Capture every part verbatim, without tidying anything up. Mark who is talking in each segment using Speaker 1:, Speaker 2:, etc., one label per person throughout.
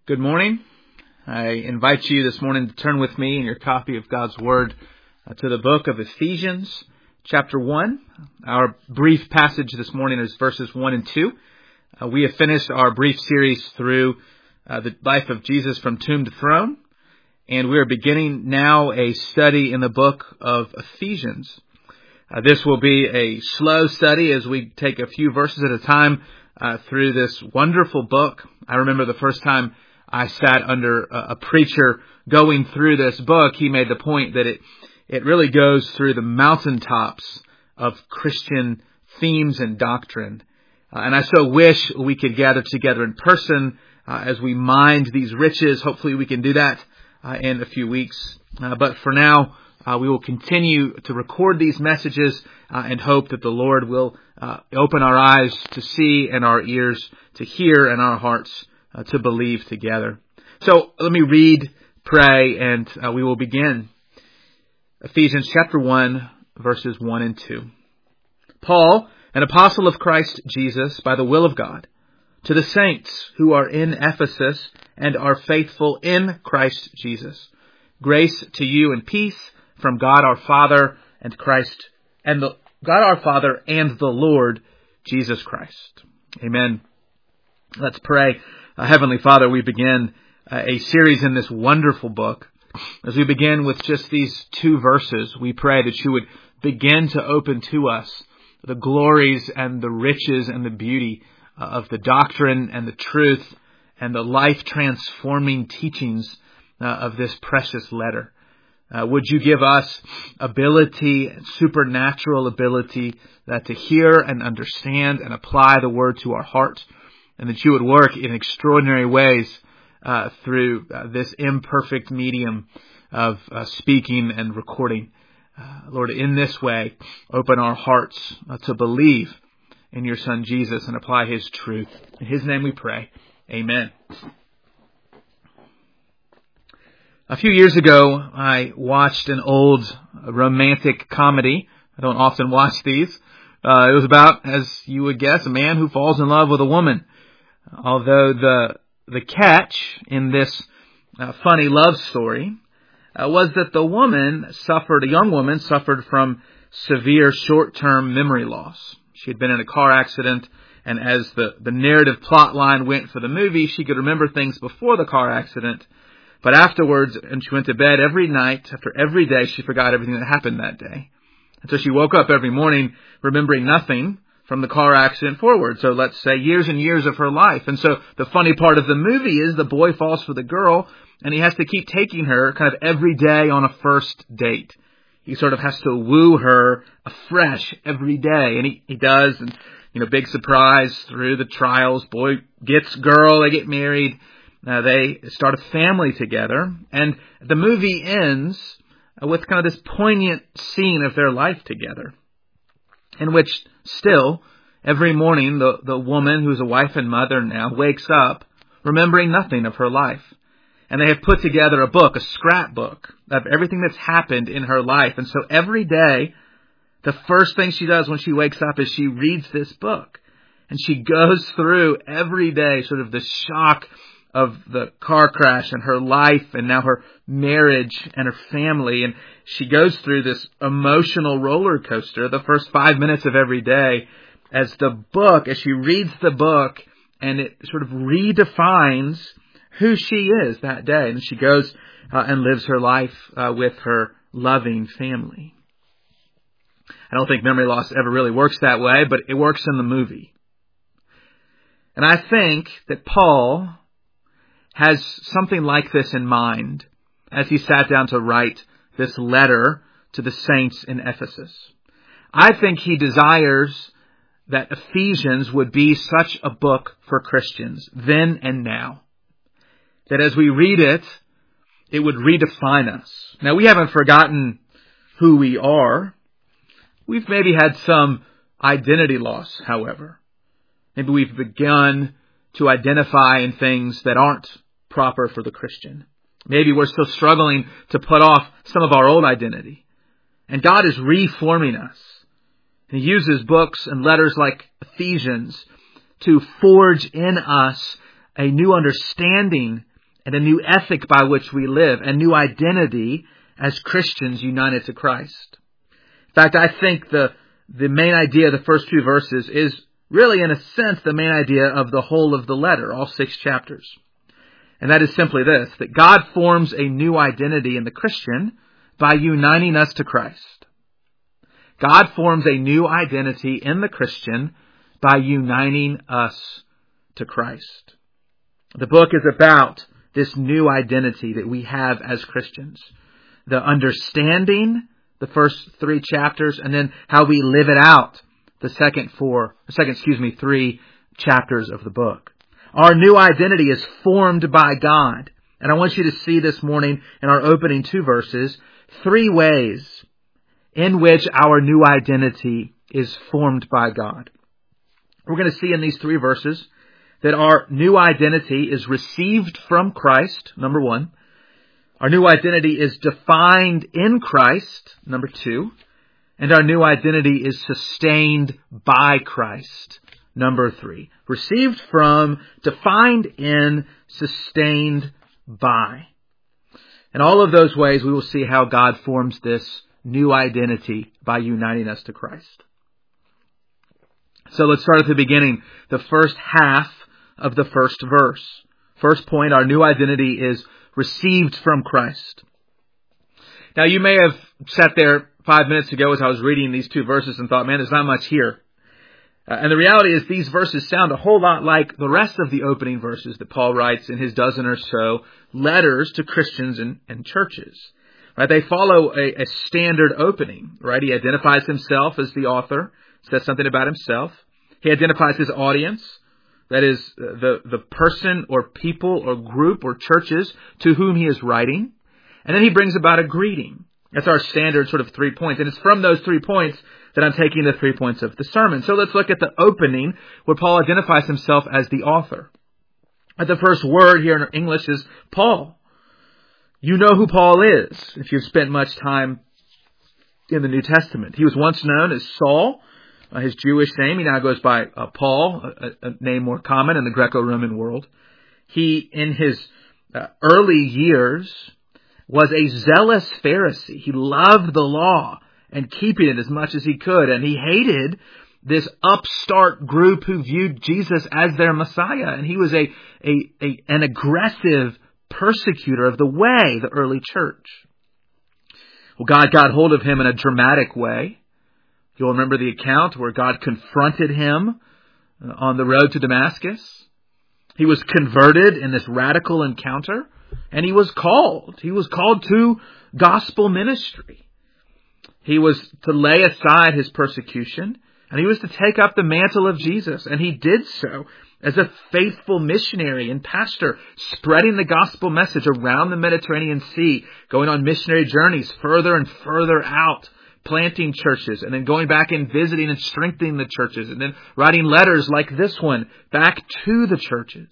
Speaker 1: Good morning. I invite you this morning to turn with me in your copy of God's Word uh, to the book of Ephesians, chapter one. Our brief passage this morning is verses one and two. Uh, we have finished our brief series through uh, the life of Jesus from tomb to throne, and we are beginning now a study in the book of Ephesians. Uh, this will be a slow study as we take a few verses at a time uh, through this wonderful book. I remember the first time I sat under a preacher going through this book. He made the point that it it really goes through the mountaintops of Christian themes and doctrine. Uh, and I so wish we could gather together in person uh, as we mind these riches. Hopefully we can do that uh, in a few weeks. Uh, but for now, uh, we will continue to record these messages uh, and hope that the Lord will uh, open our eyes to see and our ears to hear and our hearts Uh, to believe together. So let me read, pray, and uh, we will begin. Ephesians chapter one, verses one and two. Paul, an apostle of Christ Jesus, by the will of God, to the saints who are in Ephesus and are faithful in Christ Jesus, grace to you and peace from God our Father and Christ and the God our Father and the Lord Jesus Christ. Amen. Let's pray. Uh, Heavenly Father, we begin uh, a series in this wonderful book. As we begin with just these two verses, we pray that you would begin to open to us the glories and the riches and the beauty uh, of the doctrine and the truth and the life-transforming teachings uh, of this precious letter. Uh, would you give us ability, supernatural ability uh, to hear and understand and apply the word to our heart, and that you would work in extraordinary ways uh, through uh, this imperfect medium of uh, speaking and recording. Uh, Lord, in this way, open our hearts uh, to believe in your Son Jesus and apply his truth. In his name we pray. Amen. A few years ago, I watched an old romantic comedy. I don't often watch these. Uh, it was about, as you would guess, a man who falls in love with a woman. Although the the catch in this uh, funny love story uh, was that the woman suffered, a young woman suffered from severe short-term memory loss. She had been in a car accident, and as the, the narrative plot line went for the movie, she could remember things before the car accident, but afterwards, and she went to bed every night, after every day, she forgot everything that happened that day. And so she woke up every morning remembering nothing from the car accident forward. So let's say years and years of her life. And so the funny part of the movie is the boy falls for the girl, and he has to keep taking her kind of every day on a first date. He sort of has to woo her afresh every day. And he, he does. And, you know, big surprise through the trials. Boy gets girl, they get married. Uh, they start a family together. And the movie ends with kind of this poignant scene of their life together, in which still, every morning, the, the woman, who's a wife and mother now, wakes up remembering nothing of her life. And they have put together a book, a scrapbook, of everything that's happened in her life. And so every day, the first thing she does when she wakes up is she reads this book. And she goes through every day sort of the shock of the car crash and her life and now her marriage and her family. And she goes through this emotional roller coaster the first five minutes of every day as the book, as she reads the book, and it sort of redefines who she is that day. And she goes uh, and lives her life uh, with her loving family. I don't think memory loss ever really works that way, but it works in the movie. And I think that Paul has something like this in mind as he sat down to write this letter to the saints in Ephesus. I think he desires that Ephesians would be such a book for Christians then and now, that as we read it, it would redefine us. Now, we haven't forgotten who we are. We've maybe had some identity loss, however. Maybe we've begun to identify in things that aren't proper for the Christian. Maybe we're still struggling to put off some of our old identity. And God is reforming us. He uses books and letters like Ephesians to forge in us a new understanding and a new ethic by which we live, a new identity as Christians united to Christ. In fact, I think the, the main idea of the first two verses is really, in a sense, the main idea of the whole of the letter, all six chapters. And that is simply this, that God forms a new identity in the Christian by uniting us to Christ. God forms a new identity in the Christian by uniting us to Christ. The book is about this new identity that we have as Christians. The understanding, the first three chapters, and then how we live it out, the second four, second, excuse me, three chapters of the book. Our new identity is formed by God. And I want you to see this morning in our opening two verses, three ways in which our new identity is formed by God. We're going to see in these three verses that our new identity is received from Christ, number one. Our new identity is defined in Christ, number two. And our new identity is sustained by Christ, number three. Received from, defined in, sustained by. In all of those ways, we will see how God forms this new identity by uniting us to Christ. So let's start at the beginning, the first half of the first verse. First point, our new identity is received from Christ. Now you may have sat there five minutes ago as I was reading these two verses and thought, man, there's not much here. Uh, and the reality is these verses sound a whole lot like the rest of the opening verses that Paul writes in his dozen or so letters to Christians and, and churches. Right? They follow a, a standard opening. Right? He identifies himself as the author, says something about himself. He identifies his audience. That is, the, the person or people or group or churches to whom he is writing. And then he brings about a greeting. That's our standard sort of three points. And it's from those three points that I'm taking the three points of the sermon. So let's look at the opening where Paul identifies himself as the author. The first word here in English is Paul. You know who Paul is if you've spent much time in the New Testament. He was once known as Saul. Uh, his Jewish name, he now goes by uh, Paul, a, a name more common in the Greco-Roman world. He, in his uh, early years, was a zealous Pharisee. He loved the law and keeping it as much as he could. And he hated this upstart group who viewed Jesus as their Messiah. And he was a, a, a an aggressive persecutor of the way, the early church. Well, God got hold of him in a dramatic way. You'll remember the account where God confronted him on the road to Damascus. He was converted in this radical encounter, and he was called. He was called to gospel ministry. He was to lay aside his persecution, and he was to take up the mantle of Jesus, and he did so as a faithful missionary and pastor, spreading the gospel message around the Mediterranean Sea, going on missionary journeys further and further out, planting churches, and then going back and visiting and strengthening the churches, and then writing letters like this one back to the churches.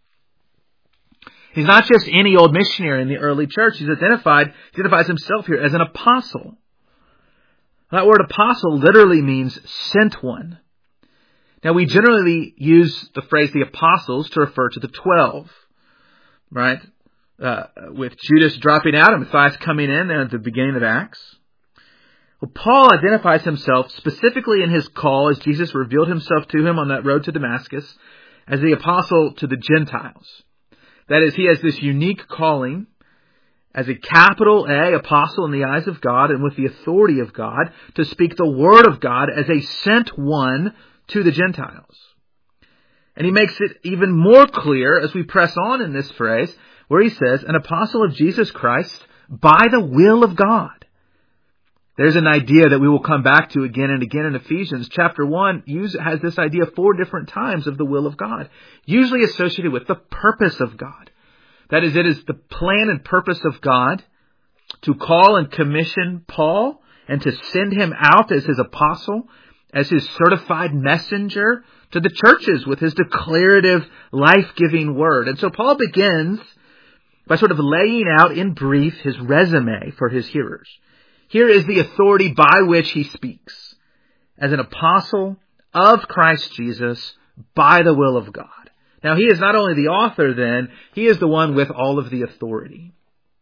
Speaker 1: He's not just any old missionary in the early church. He's identified, he identifies himself here as an apostle. That word apostle literally means sent one. Now we generally use the phrase the apostles to refer to the twelve, right? Uh, with Judas dropping out and Matthias coming in there at the beginning of Acts. Well, Paul identifies himself specifically in his call as Jesus revealed himself to him on that road to Damascus as the apostle to the Gentiles. That is, he has this unique calling as a capital A apostle in the eyes of God and with the authority of God to speak the word of God as a sent one to the Gentiles. And he makes it even more clear as we press on in this phrase where he says, an apostle of Jesus Christ by the will of God. There's an idea that we will come back to again and again in Ephesians. Chapter one use, has this idea four different times of the will of God, usually associated with the purpose of God. That is, it is the plan and purpose of God to call and commission Paul and to send him out as his apostle, as his certified messenger to the churches with his declarative, life-giving word. And so Paul begins by sort of laying out in brief his resume for his hearers. Here is the authority by which he speaks as an apostle of Christ Jesus by the will of God. Now, he is not only the author then, he is the one with all of the authority.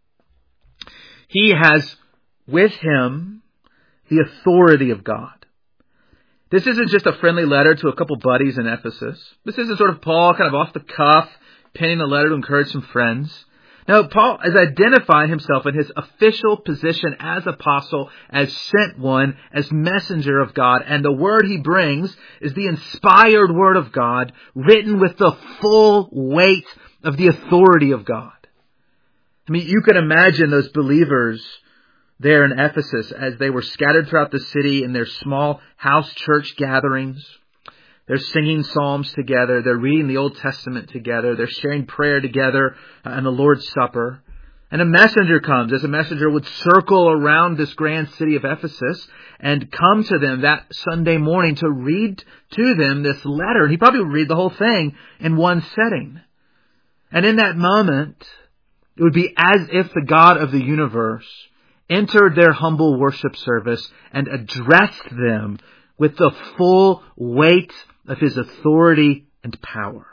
Speaker 1: He has with him the authority of God. This isn't just a friendly letter to a couple buddies in Ephesus. This isn't sort of Paul kind of off the cuff, penning a letter to encourage some friends. No, Paul is identifying himself in his official position as apostle, as sent one, as messenger of God. And the word he brings is the inspired word of God, written with the full weight of the authority of God. I mean, you can imagine those believers there in Ephesus as they were scattered throughout the city in their small house church gatherings. They're singing psalms together. They're reading the Old Testament together. They're sharing prayer together in the Lord's Supper. And a messenger comes, as a messenger would circle around this grand city of Ephesus and come to them that Sunday morning to read to them this letter. He probably would read the whole thing in one setting. And in that moment, it would be as if the God of the universe entered their humble worship service and addressed them with the full weight of his authority and power.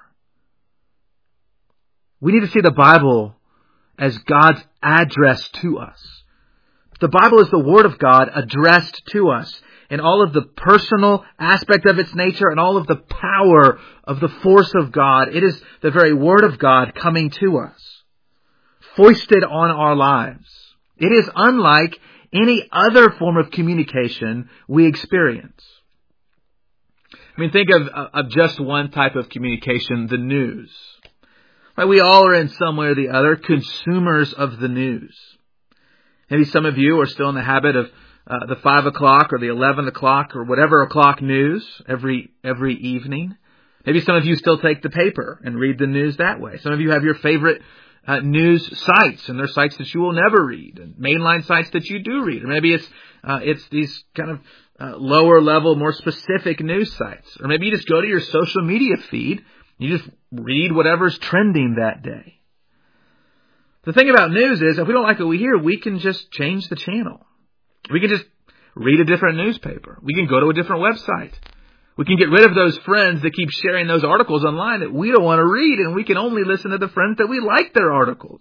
Speaker 1: We need to see the Bible as God's address to us. The Bible is the Word of God addressed to us in all of the personal aspect of its nature and all of the power of the force of God. It is the very Word of God coming to us, foisted on our lives. It is unlike any other form of communication we experience. I mean, think of, of just one type of communication, the news. Right? We all are in some way or the other consumers of the news. Maybe some of you are still in the habit of uh, the five o'clock or the eleven o'clock or whatever o'clock news every every evening. Maybe some of you still take the paper and read the news that way. Some of you have your favorite uh, news sites, and they're sites that you will never read, and mainline sites that you do read. Or maybe it's uh, it's these kind of Uh, lower level, more specific news sites. Or maybe you just go to your social media feed. You just read whatever's trending that day. The thing about news is, if we don't like what we hear, we can just change the channel. We can just read a different newspaper. We can go to a different website. We can get rid of those friends that keep sharing those articles online that we don't want to read, and we can only listen to the friends that we like their articles.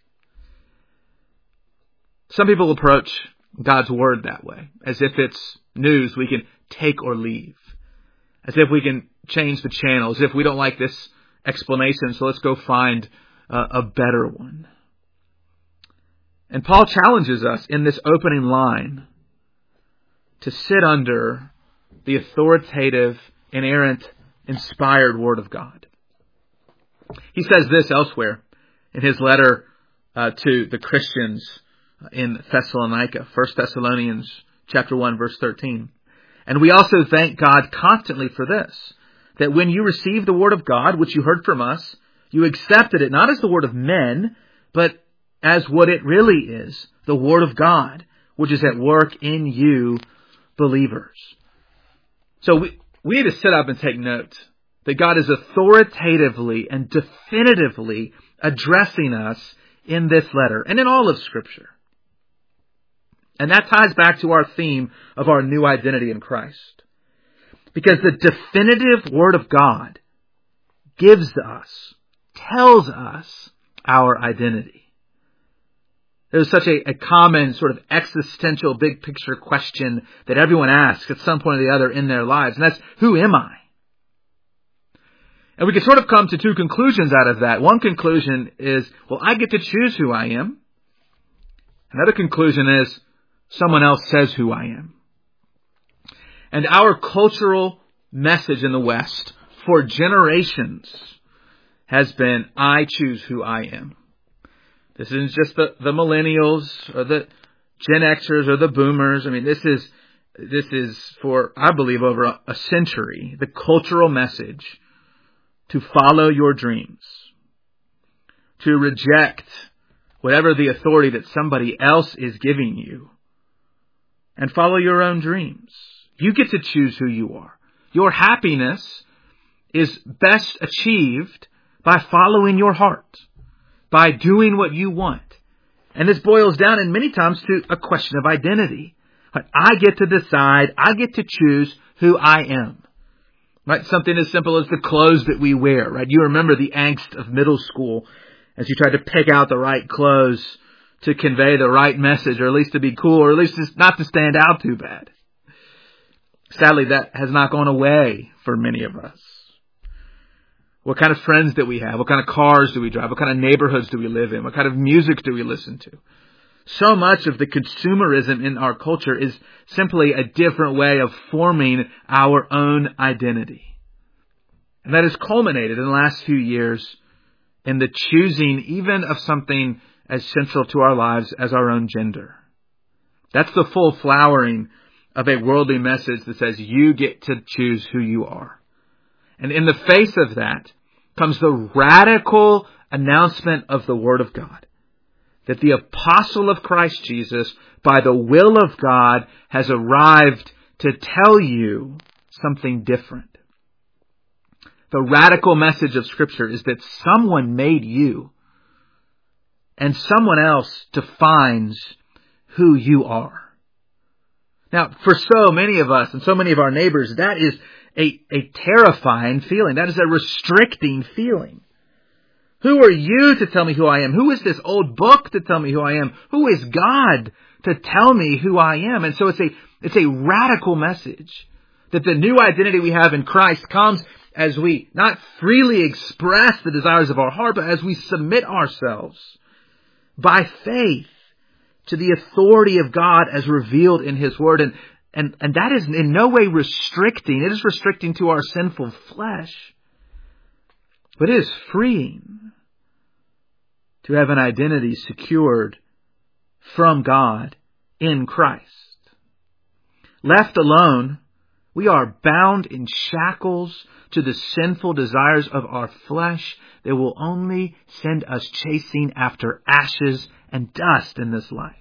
Speaker 1: Some people approach God's Word that way, as if it's news we can take or leave, as if we can change the channel, as if we don't like this explanation, so let's go find uh, a better one. And Paul challenges us in this opening line to sit under the authoritative, inerrant, inspired Word of God. He says this elsewhere in his letter uh, to the Christians in Thessalonica, First Thessalonians chapter one, verse thirteen. And we also thank God constantly for this, that when you received the word of God, which you heard from us, you accepted it not as the word of men, but as what it really is, the word of God, which is at work in you believers. So we, we need to sit up and take note that God is authoritatively and definitively addressing us in this letter and in all of Scripture. And that ties back to our theme of our new identity in Christ. Because the definitive Word of God gives us, tells us our identity. There's such a, a common sort of existential big picture question that everyone asks at some point or the other in their lives. And that's, who am I? And we can sort of come to two conclusions out of that. One conclusion is, well, I get to choose who I am. Another conclusion is, someone else says who I am. And our cultural message in the West for generations has been, I choose who I am. This isn't just the, the millennials or the Gen Xers or the boomers. I mean, this is, this is for, I believe, over a, a century, the cultural message to follow your dreams, to reject whatever the authority that somebody else is giving you, and follow your own dreams. You get to choose who you are. Your happiness is best achieved by following your heart, by doing what you want. And this boils down in many times to a question of identity. I get to decide, I get to choose who I am. Right? Something as simple as the clothes that we wear, right? You remember the angst of middle school as you tried to pick out the right clothes to convey the right message, or at least to be cool, or at least just not to stand out too bad. Sadly, that has not gone away for many of us. What kind of friends do we have? What kind of cars do we drive? What kind of neighborhoods do we live in? What kind of music do we listen to? So much of the consumerism in our culture is simply a different way of forming our own identity. And that has culminated in the last few years in the choosing even of something as central to our lives as our own gender. That's the full flowering of a worldly message that says you get to choose who you are. And in the face of that comes the radical announcement of the Word of God, that the apostle of Christ Jesus, by the will of God, has arrived to tell you something different. The radical message of Scripture is that someone made you, and someone else defines who you are. Now, for so many of us and so many of our neighbors, that is a, a terrifying feeling. That is a restricting feeling. Who are you to tell me who I am? Who is this old book to tell me who I am? Who is God to tell me who I am? And so it's a, it's a radical message that the new identity we have in Christ comes as we not freely express the desires of our heart, but as we submit ourselves by faith to the authority of God as revealed in His Word. And, and, and that is in no way restricting. It is restricting to our sinful flesh. But it is freeing to have an identity secured from God in Christ. Left alone, we are bound in shackles to the sinful desires of our flesh that will only send us chasing after ashes and dust in this life.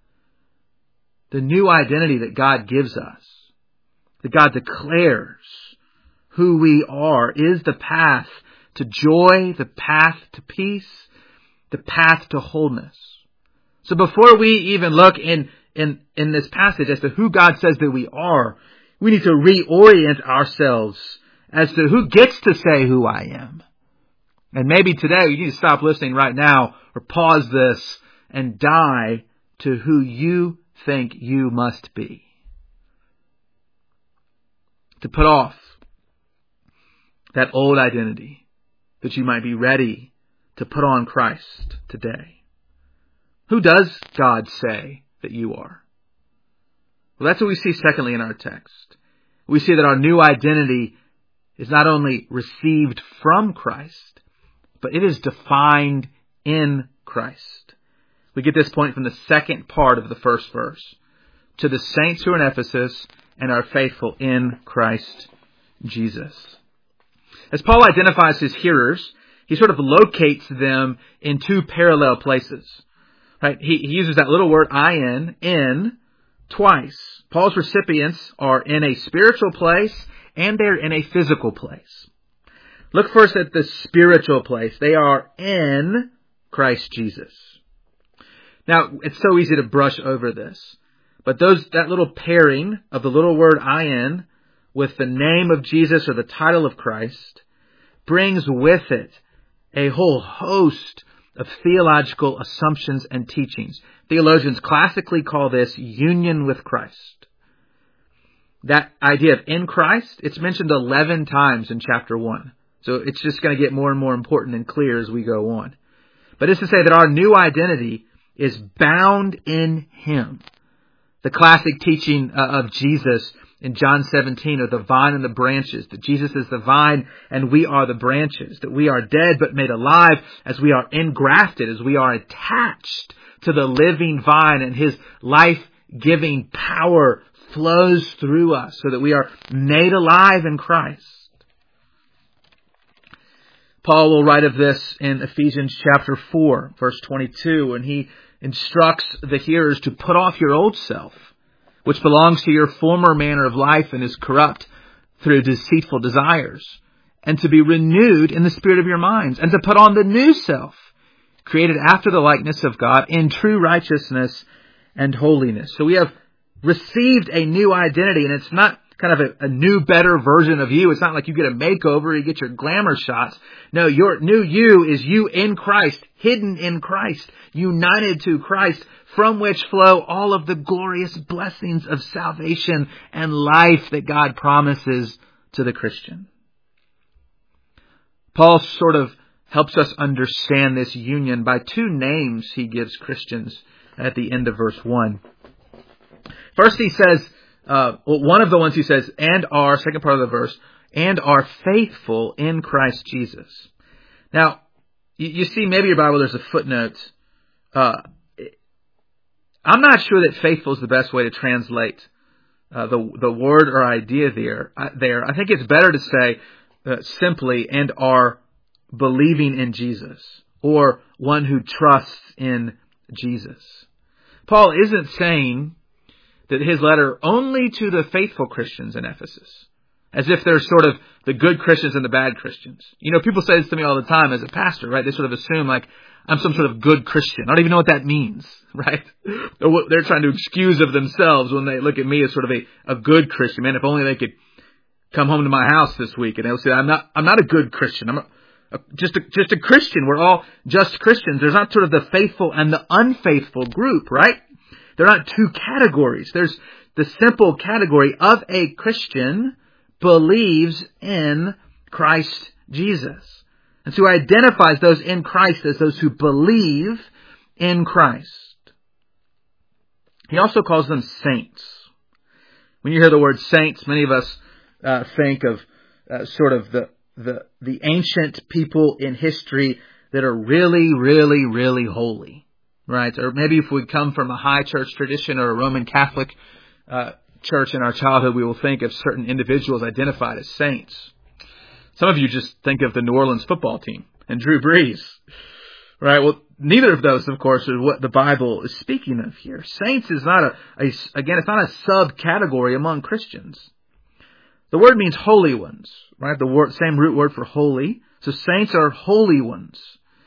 Speaker 1: The new identity that God gives us, that God declares who we are, is the path to joy, the path to peace, the path to wholeness. So before we even look in, in, in this passage as to who God says that we are, we need to reorient ourselves as to who gets to say who I am. And maybe today you need to stop listening right now or pause this and die to who you think you must be. To put off that old identity, that you might be ready to put on Christ today. Who does God say that you are? Well, that's what we see secondly in our text. We see that our new identity is not only received from Christ, but it is defined in Christ. We get this point from the second part of the first verse. To the saints who are in Ephesus and are faithful in Christ Jesus. As Paul identifies his hearers, he sort of locates them in two parallel places. Right? He, he uses that little word in, in, twice. Paul's recipients are in a spiritual place and they're in a physical place. Look first at the spiritual place. They are in Christ Jesus. Now, it's so easy to brush over this. But those that little pairing of the little word in with the name of Jesus or the title of Christ brings with it a whole host of theological assumptions and teachings. Theologians classically call this union with Christ. That idea of in Christ, it's mentioned eleven times in chapter one. So it's just going to get more and more important and clear as we go on. But it's to say that our new identity is bound in Him. The classic teaching uh, of Jesus in John seventeen of the vine and the branches, that Jesus is the vine and we are the branches, that we are dead but made alive as we are engrafted, as we are attached to the living vine, and His life-giving power flows through us so that we are made alive in Christ. Paul will write of this in Ephesians chapter four, verse twenty-two, when he instructs the hearers to put off your old self, which belongs to your former manner of life and is corrupt through deceitful desires, and to be renewed in the spirit of your minds, and to put on the new self, created after the likeness of God in true righteousness and holiness. So we have received a new identity, and it's not kind of a, a new, better version of you. It's not like you get a makeover, you get your glamour shots. No, your new you is you in Christ, hidden in Christ, united to Christ, from which flow all of the glorious blessings of salvation and life that God promises to the Christian. Paul sort of helps us understand this union by two names he gives Christians at the end of verse one. First he says, uh, well, one of the ones he says, and are, second part of the verse, and are faithful in Christ Jesus. Now, you, you see maybe your Bible, there's a footnote. Uh, I'm not sure that faithful is the best way to translate uh, the the word or idea there. Uh, there, I think it's better to say uh, simply, and are believing in Jesus, or one who trusts in Jesus. Paul isn't saying that his letter only to the faithful Christians in Ephesus, as if there's sort of the good Christians and the bad Christians. You know, people say this to me all the time as a pastor, right? They sort of assume like I'm some sort of good Christian. I don't even know what that means, right? Or what they're trying to excuse of themselves when they look at me as sort of a, a good Christian. Man, if only they could come home to my house this week and they'll say, I'm not, I'm not a good Christian. I'm a, a, just a, just a Christian. We're all just Christians. There's not sort of the faithful and the unfaithful group, right? They're not two categories. There's the simple category of a Christian believes in Christ Jesus. And so he identifies those in Christ as those who believe in Christ. He also calls them saints. When you hear the word saints, many of us uh, think of uh, sort of the, the the ancient people in history that are really, really, really holy, right? Or maybe if we come from a high church tradition or a Roman Catholic uh, church in our childhood, we will think of certain individuals identified as saints. Some of you just think of the New Orleans football team and Drew Brees, right? Well, neither of those, of course, are what the Bible is speaking of here. Saints is not a, a again, it's not a subcategory among Christians. The word means holy ones, right? The word, same root word for holy. So saints are holy ones.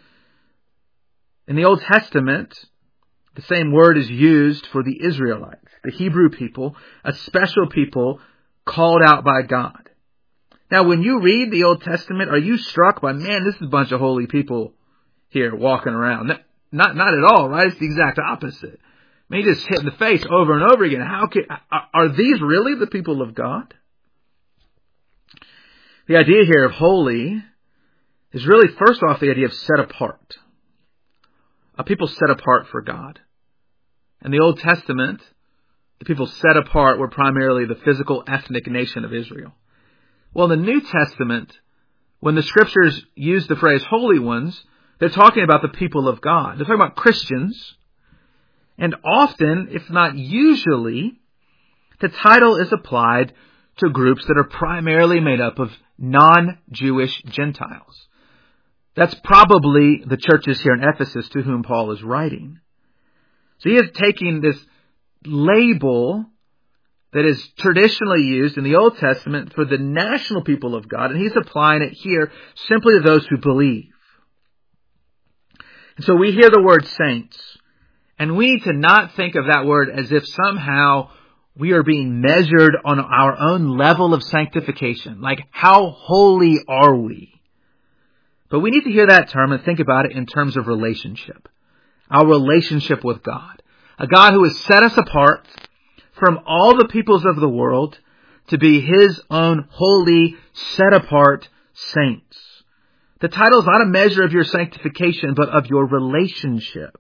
Speaker 1: In the Old Testament, the same word is used for the Israelites, the Hebrew people, a special people called out by God. Now, when you read the Old Testament, are you struck by, man, this is a bunch of holy people here walking around? Not, not at all, right? It's the exact opposite. I mean, you just hit in the face over and over again. How can, are these really the people of God? The idea here of holy is really, first off, the idea of set apart. A people set apart for God. In the Old Testament, the people set apart were primarily the physical ethnic nation of Israel. Well, in the New Testament, when the Scriptures use the phrase holy ones, they're talking about the people of God. They're talking about Christians. And often, if not usually, the title is applied to groups that are primarily made up of non-Jewish Gentiles. That's probably the churches here in Ephesus to whom Paul is writing. So he is taking this label that is traditionally used in the Old Testament for the national people of God, and he's applying it here simply to those who believe. And so we hear the word saints, and we need to not think of that word as if somehow we are being measured on our own level of sanctification. Like, how holy are we? But we need to hear that term and think about it in terms of relationship. Our relationship with God. A God who has set us apart from all the peoples of the world to be His own holy, set-apart saints. The title is not a measure of your sanctification, but of your relationship.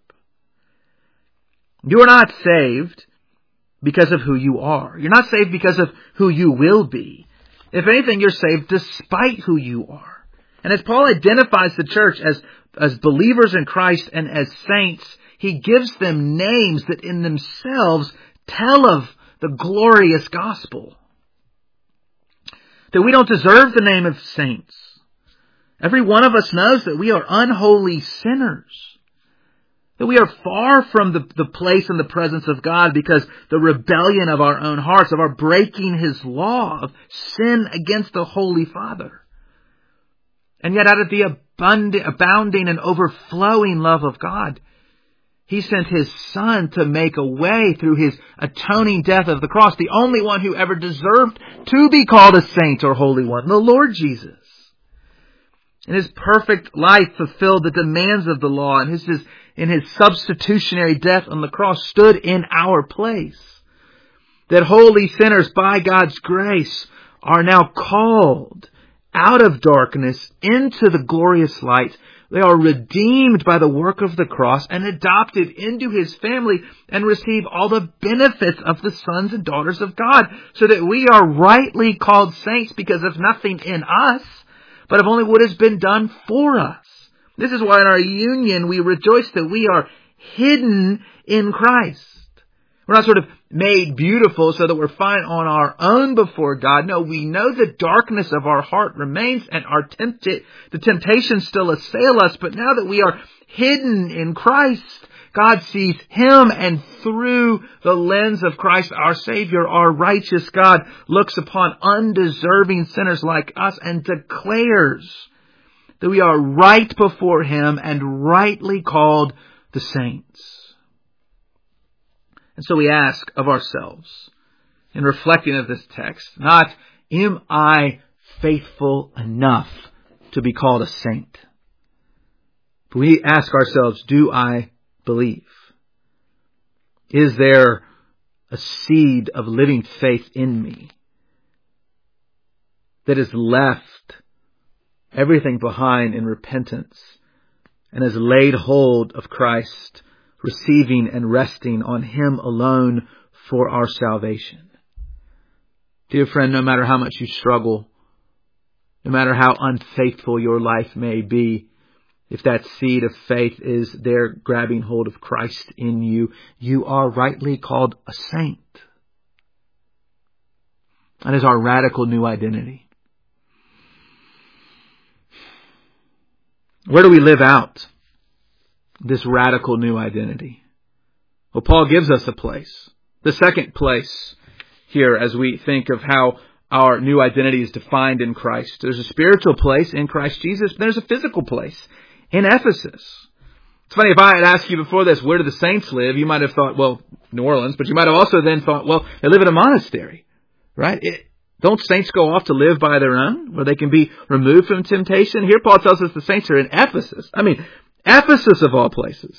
Speaker 1: You are not saved because of who you are. You're not saved because of who you will be. If anything, you're saved despite who you are. And as Paul identifies the church as, as believers in Christ and as saints, he gives them names that in themselves tell of the glorious gospel. That we don't deserve the name of saints. Every one of us knows that we are unholy sinners. That we are far from the, the place and the presence of God because the rebellion of our own hearts, of our breaking His law, of sin against the Holy Father. And yet out of the abundant, abounding and overflowing love of God, He sent His Son to make a way through His atoning death of the cross, the only one who ever deserved to be called a saint or holy one, the Lord Jesus. And His perfect life fulfilled the demands of the law, and His, his, in His substitutionary death on the cross stood in our place. That holy sinners, by God's grace, are now called out of darkness into the glorious light. They are redeemed by the work of the cross and adopted into His family and receive all the benefits of the sons and daughters of God, so that we are rightly called saints because of nothing in us, but of only what has been done for us. This is why in our union we rejoice that we are hidden in Christ. We're not sort of made beautiful so that we're fine on our own before God. No, we know the darkness of our heart remains and our tempted, the temptations still assail us. But now that we are hidden in Christ, God sees Him, and through the lens of Christ, our Savior, our righteous God, looks upon undeserving sinners like us and declares that we are right before Him and rightly called the saints. And so we ask of ourselves, in reflecting of this text, not, am I faithful enough to be called a saint? But we ask ourselves, do I believe? Is there a seed of living faith in me that has left everything behind in repentance and has laid hold of Christ, receiving and resting on Him alone for our salvation? Dear friend, no matter how much you struggle, no matter how unfaithful your life may be, if that seed of faith is there grabbing hold of Christ in you, you are rightly called a saint. That is our radical new identity. Where do we live out this radical new identity? Well, Paul gives us a place. The second place here, as we think of how our new identity is defined in Christ. There's a spiritual place in Christ Jesus, but there's a physical place in Ephesus. It's funny, if I had asked you before this, where do the saints live? You might have thought, well, New Orleans, but you might have also then thought, well, they live in a monastery, right? It, don't saints go off to live by their own, where they can be removed from temptation? Here Paul tells us the saints are in Ephesus. I mean, Ephesus of all places.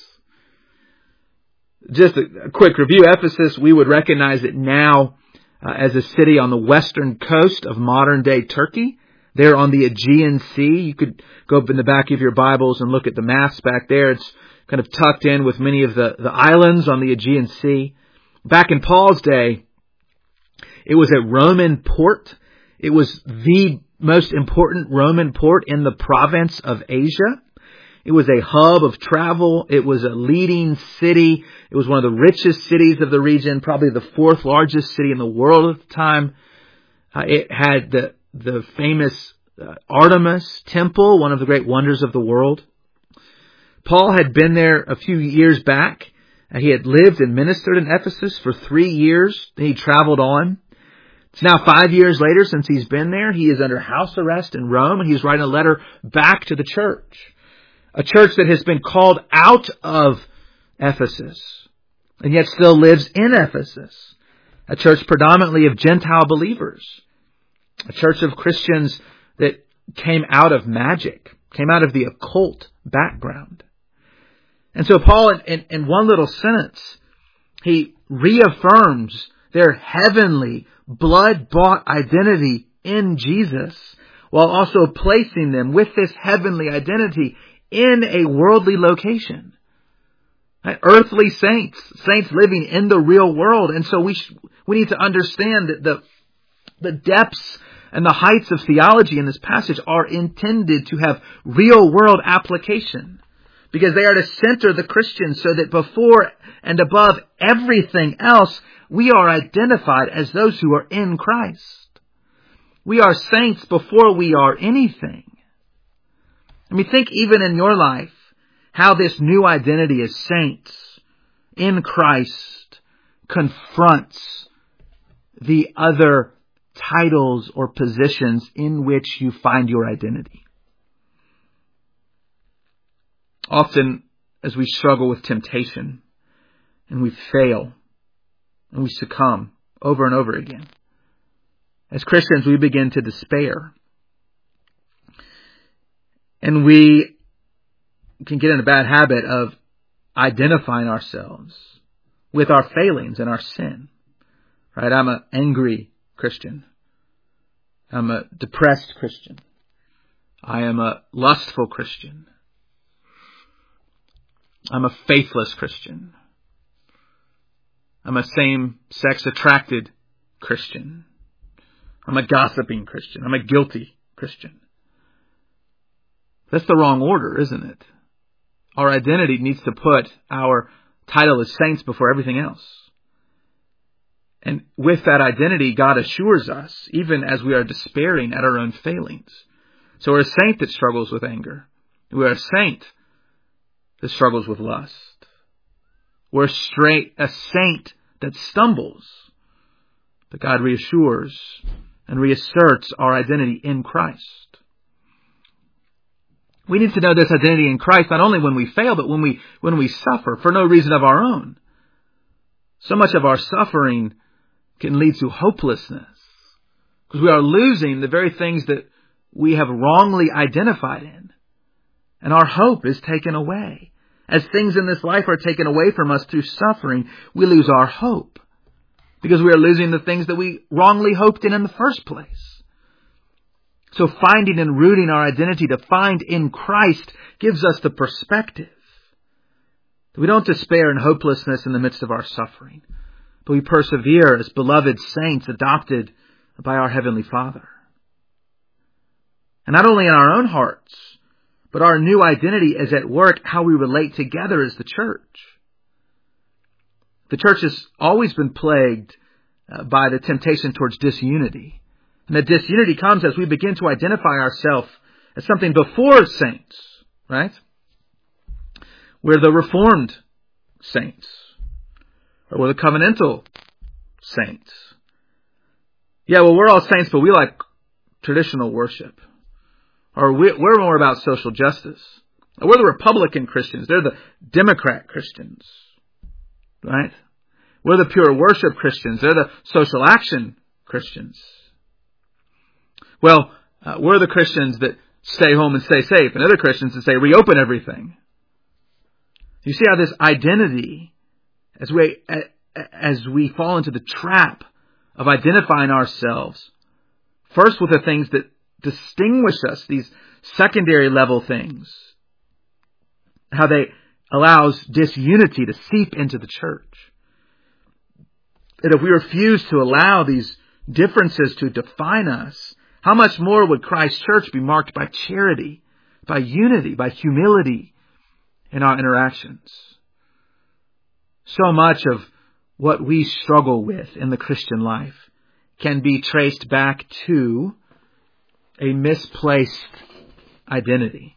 Speaker 1: Just a, a quick review. Ephesus, we would recognize it now uh, as a city on the western coast of modern-day Turkey. There on the Aegean Sea. You could go up in the back of your Bibles and look at the maps back there. It's kind of tucked in with many of the, the islands on the Aegean Sea. Back in Paul's day, it was a Roman port. It was the most important Roman port in the province of Asia. It was a hub of travel. It was a leading city. It was one of the richest cities of the region, probably the fourth largest city in the world at the time. Uh, it had the, the famous uh, Artemis Temple, one of the great wonders of the world. Paul had been there a few years back. Uh, he had lived and ministered in Ephesus for three years. Then he traveled on. It's now five years later since he's been there. He is under house arrest in Rome, and he's writing a letter back to the church. A church that has been called out of Ephesus and yet still lives in Ephesus. A church predominantly of Gentile believers. A church of Christians that came out of magic, came out of the occult background. And so Paul, in, in, in one little sentence, he reaffirms their heavenly, blood-bought identity in Jesus, while also placing them with this heavenly identity in a worldly location. Earthly saints, saints living in the real world. And so we sh- we need to understand that the, the depths and the heights of theology in this passage are intended to have real world application, because they are to center the Christian so that before and above everything else, we are identified as those who are in Christ. We are saints before we are anything. I mean, think even in your life how this new identity as saints in Christ confronts the other titles or positions in which you find your identity. Often as we struggle with temptation and we fail and we succumb over and over again. As Christians, we begin to despair. And we can get in a bad habit of identifying ourselves with our failings and our sin. Right? I'm an angry Christian. I'm a depressed Christian. I am a lustful Christian. I'm a faithless Christian. I'm a same-sex attracted Christian. I'm a gossiping Christian. I'm a guilty Christian. That's the wrong order, isn't it? Our identity needs to put our title as saints before everything else. And with that identity, God assures us, even as we are despairing at our own failings. So we're a saint that struggles with anger. We're a saint that struggles with lust. We're straight, a saint that stumbles. But God reassures and reasserts our identity in Christ. We need to know this identity in Christ not only when we fail, but when we when we suffer for no reason of our own. So much of our suffering can lead to hopelessness because we are losing the very things that we have wrongly identified in. And our hope is taken away. As things in this life are taken away from us through suffering, we lose our hope because we are losing the things that we wrongly hoped in in the first place. So finding and rooting our identity to find in Christ gives us the perspective. We don't despair in hopelessness in the midst of our suffering, but we persevere as beloved saints adopted by our Heavenly Father. And not only in our own hearts, but our new identity is at work how we relate together as the church. The church has always been plagued by the temptation towards disunity. And the disunity comes as we begin to identify ourselves as something before saints, right? We're the Reformed saints, or we're the covenantal saints. Yeah, well, we're all saints, but we like traditional worship. Or we're more about social justice. Or we're the Republican Christians. They're the Democrat Christians, right? We're the pure worship Christians. They're the social action Christians. Well, uh, we're the Christians that stay home and stay safe, and other Christians that say reopen everything. You see how this identity, as we as we fall into the trap of identifying ourselves, first with the things that distinguish us, these secondary level things, how they allows disunity to seep into the church. And if we refuse to allow these differences to define us, how much more would Christ's church be marked by charity, by unity, by humility in our interactions? So much of what we struggle with in the Christian life can be traced back to a misplaced identity.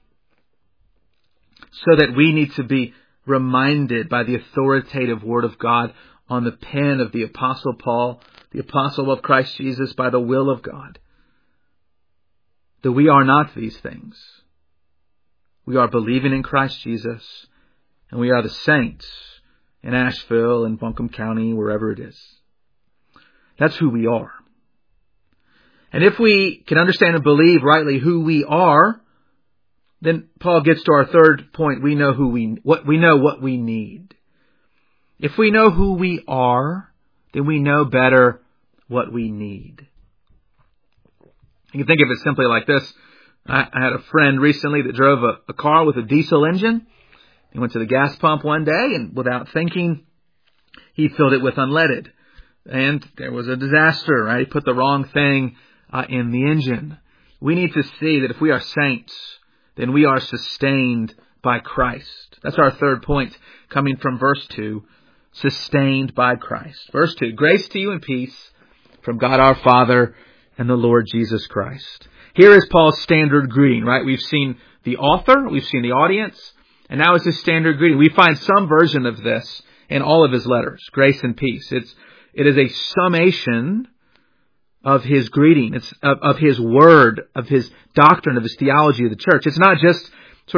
Speaker 1: So that we need to be reminded by the authoritative Word of God on the pen of the Apostle Paul, the Apostle of Christ Jesus, by the will of God, that we are not these things. We are believing in Christ Jesus, and we are the saints in Asheville and Buncombe County, wherever it is. That's who we are. And if we can understand and believe rightly who we are, then Paul gets to our third point. We know who we what we know what we need. If we know who we are, then we know better what we need. You can think of it simply like this. I, I had a friend recently that drove a, a car with a diesel engine. He went to the gas pump one day, and without thinking, he filled it with unleaded. And there was a disaster, right? He put the wrong thing uh, in the engine. We need to see that if we are saints, then we are sustained by Christ. That's our third point, coming from verse two, sustained by Christ. Verse two, grace to you and peace from God our Father and the Lord Jesus Christ. Here is Paul's standard greeting, right? We've seen the author, we've seen the audience, and now it's his standard greeting. We find some version of this in all of his letters, grace and peace. It's, it is a summation of his greeting. It's of, of his word, of his doctrine, of his theology of the church. It's not just sort of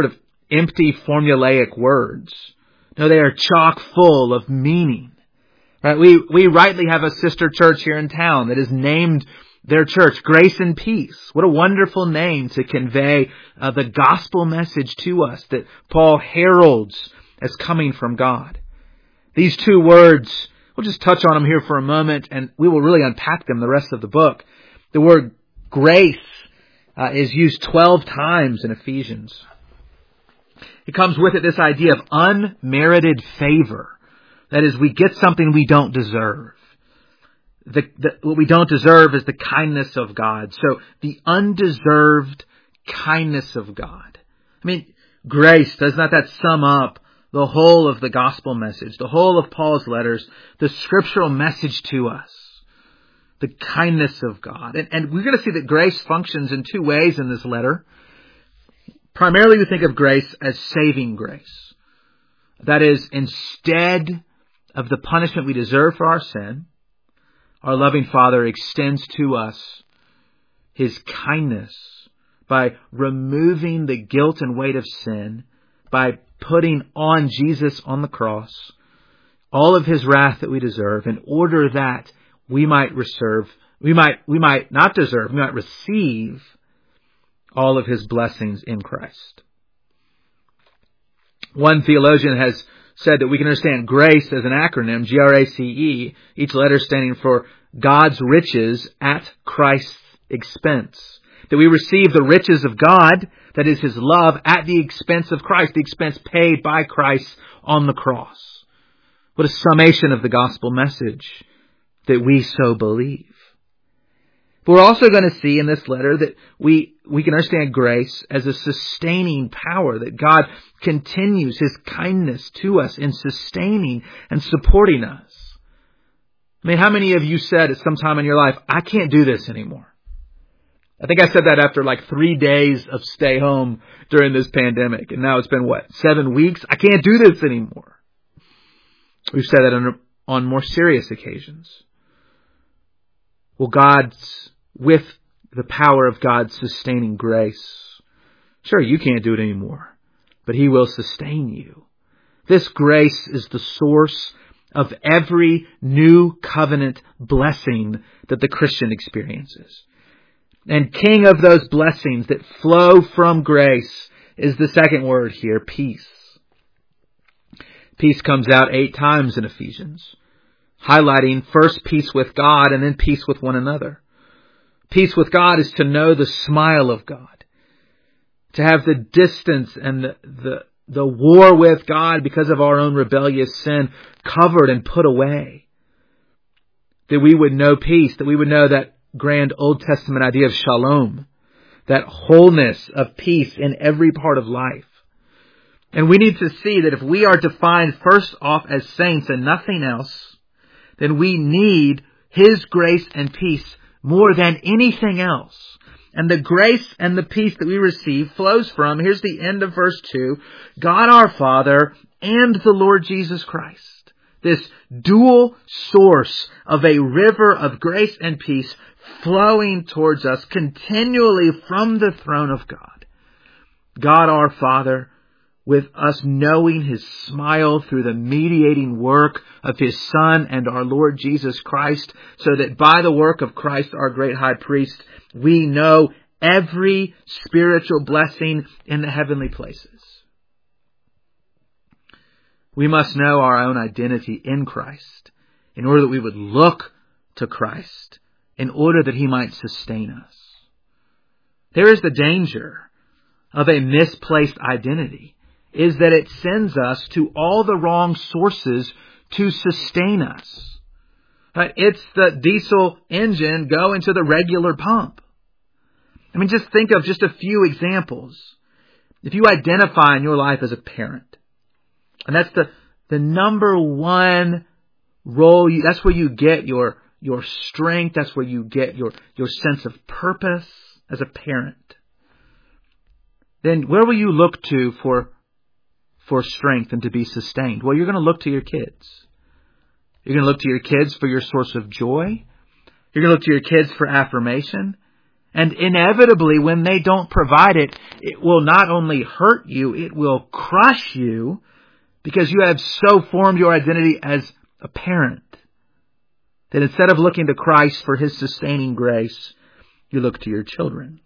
Speaker 1: empty formulaic words. No, they are chock full of meaning. Right? We, we rightly have a sister church here in town that is named their church, Grace and Peace. What a wonderful name to convey uh, the gospel message to us that Paul heralds as coming from God. These two words, we'll just touch on them here for a moment, and we will really unpack them the rest of the book. The word grace uh, is used twelve times in Ephesians. It comes with it this idea of unmerited favor. That is, we get something we don't deserve. The, the, what we don't deserve is the kindness of God. So the undeserved kindness of God. I mean, grace, does not that sum up the whole of the gospel message, the whole of Paul's letters, the scriptural message to us? The kindness of God. And, and we're going to see that grace functions in two ways in this letter. Primarily, we think of grace as saving grace. That is, instead of the punishment we deserve for our sin, our loving Father extends to us His kindness by removing the guilt and weight of sin, by putting on Jesus on the cross all of His wrath that we deserve, in order that we might reserve, we might, we might not deserve, we might receive all of His blessings in Christ. One theologian has said that we can understand grace as an acronym, G R A C E, each letter standing for God's riches at Christ's expense. That we receive the riches of God, that is His love, at the expense of Christ, the expense paid by Christ on the cross. What a summation of the gospel message that we so believe. But we're also going to see in this letter that we, we can understand grace as a sustaining power, that God continues His kindness to us in sustaining and supporting us. I mean, how many of you said at some time in your life, I can't do this anymore? I think I said that after like three days of stay home during this pandemic. And now it's been, what, seven weeks? I can't do this anymore. We've said that on, on more serious occasions. Well, God's, with the power of God's sustaining grace, sure, you can't do it anymore, but He will sustain you. This grace is the source of every new covenant blessing that the Christian experiences. And king of those blessings that flow from grace is the second word here, peace. Peace comes out eight times in Ephesians, highlighting first peace with God and then peace with one another. Peace with God is to know the smile of God, to have the distance and the, the, the war with God because of our own rebellious sin covered and put away. That we would know peace, that we would know that grand Old Testament idea of shalom, that wholeness of peace in every part of life. And we need to see that if we are defined first off as saints and nothing else, then we need His grace and peace more than anything else. And the grace and the peace that we receive flows from, here's the end of verse two, God our Father and the Lord Jesus Christ. This dual source of a river of grace and peace flowing towards us continually from the throne of God. God our Father, with us knowing His smile through the mediating work of His Son and our Lord Jesus Christ, so that by the work of Christ, our great high priest, we know every spiritual blessing in the heavenly places. We must know our own identity in Christ in order that we would look to Christ, in order that He might sustain us. There is the danger of a misplaced identity, is that it sends us to all the wrong sources to sustain us. Right? It's the diesel engine going to the regular pump. I mean, just think of just a few examples. If you identify in your life as a parent, and that's the, the number one role, you, that's where you get your, your strength, that's where you get your, your sense of purpose as a parent. Then where will you look to for for strength and to be sustained? Well, you're going to look to your kids. You're going to look to your kids for your source of joy. You're going to look to your kids for affirmation. And inevitably, when they don't provide it, it will not only hurt you, it will crush you, because you have so formed your identity as a parent that instead of looking to Christ for His sustaining grace, you look to your children.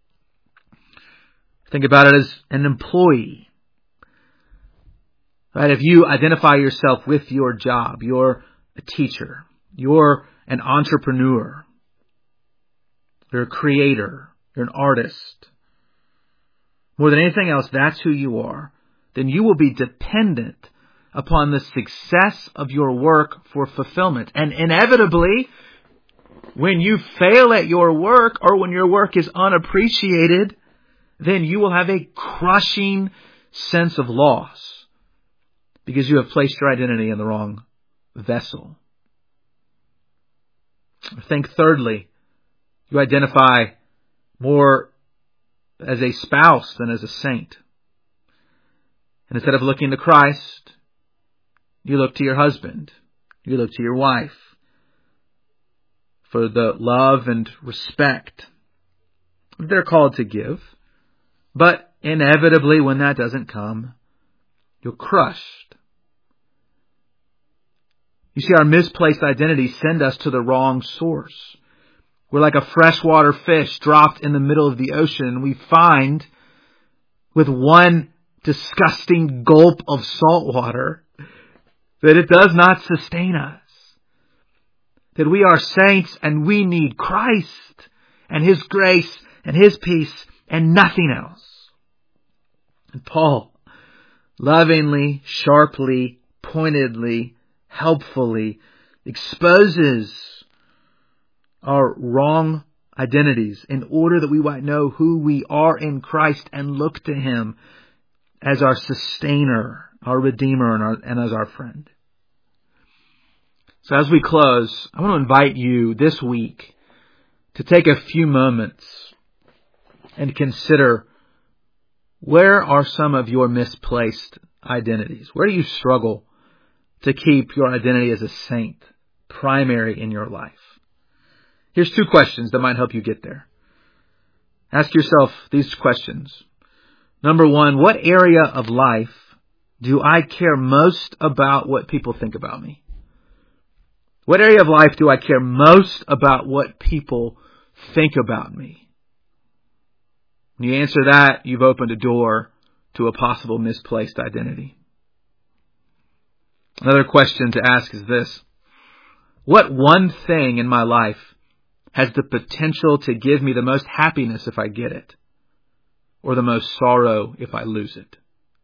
Speaker 1: Think about it as an employee. Right? If you identify yourself with your job, you're a teacher, you're an entrepreneur, you're a creator, you're an artist. More than anything else, that's who you are. Then you will be dependent upon the success of your work for fulfillment. And inevitably, when you fail at your work or when your work is unappreciated, then you will have a crushing sense of loss because you have placed your identity in the wrong vessel. Think thirdly, you identify more as a spouse than as a saint. And instead of looking to Christ, you look to your husband, you look to your wife for the love and respect they're called to give. But inevitably, when that doesn't come, you're crushed. You see, our misplaced identities send us to the wrong source. We're like a freshwater fish dropped in the middle of the ocean, and we find with one disgusting gulp of salt water that it does not sustain us. That we are saints and we need Christ and His grace and His peace and nothing else. And Paul lovingly, sharply, pointedly, helpfully exposes our wrong identities in order that we might know who we are in Christ and look to Him as our sustainer, our Redeemer, and, our, and as our friend. So as we close, I want to invite you this week to take a few moments and consider, where are some of your misplaced identities? Where do you struggle to keep your identity as a saint primary in your life? Here's two questions that might help you get there. Ask yourself these questions. Number one, what area of life do I care most about what people think about me? What area of life do I care most about what people think about me? When you answer that, you've opened a door to a possible misplaced identity. Another question to ask is this: what one thing in my life has the potential to give me the most happiness if I get it, or the most sorrow if I lose it?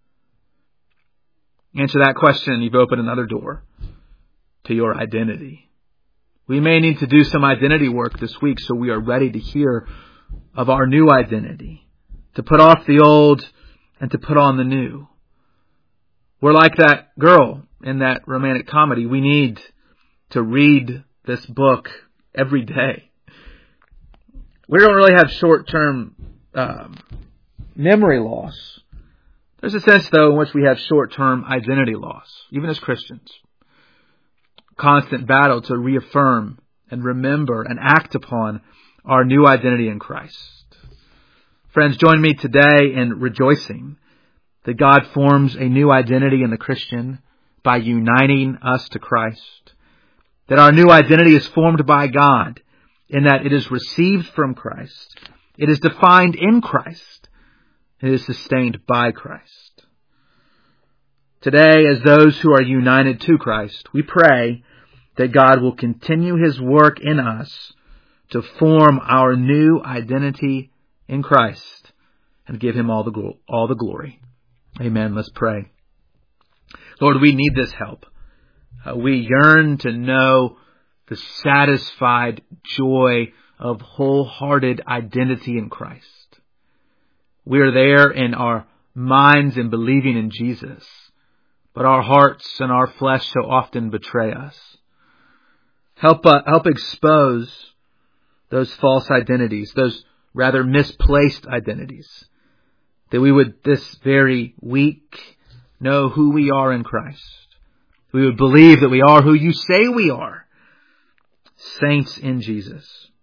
Speaker 1: Answer that question, you've opened another door to your identity. We may need to do some identity work this week so we are ready to hear of our new identity, to put off the old and to put on the new. We're like that girl in that romantic comedy. We need to read this book every day. We don't really have short-term um, memory loss. There's a sense, though, in which we have short-term identity loss, even as Christians. Constant battle to reaffirm and remember and act upon our new identity in Christ. Friends, join me today in rejoicing that God forms a new identity in the Christian by uniting us to Christ. That our new identity is formed by God in that it is received from Christ. It is defined in Christ. It is sustained by Christ. Today, as those who are united to Christ, we pray that God will continue His work in us to form our new identity in Christ and give Him all the glo- all the glory. Amen. Let's pray. Lord, we need this help. Uh, we yearn to know the satisfied joy of wholehearted identity in Christ. We are there in our minds and believing in Jesus, but our hearts and our flesh so often betray us. Help uh, help expose those false identities, those rather misplaced identities, that we would this very week know who we are in Christ. We would believe that we are who You say we are, saints in Jesus.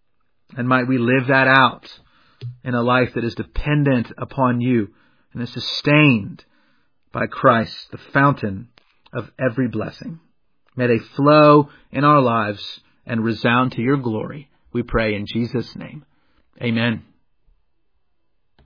Speaker 1: And might we live that out in a life that is dependent upon you and is sustained by Christ, the fountain of every blessing. May they flow in our lives and resound to your glory. We pray in Jesus' name. Amen.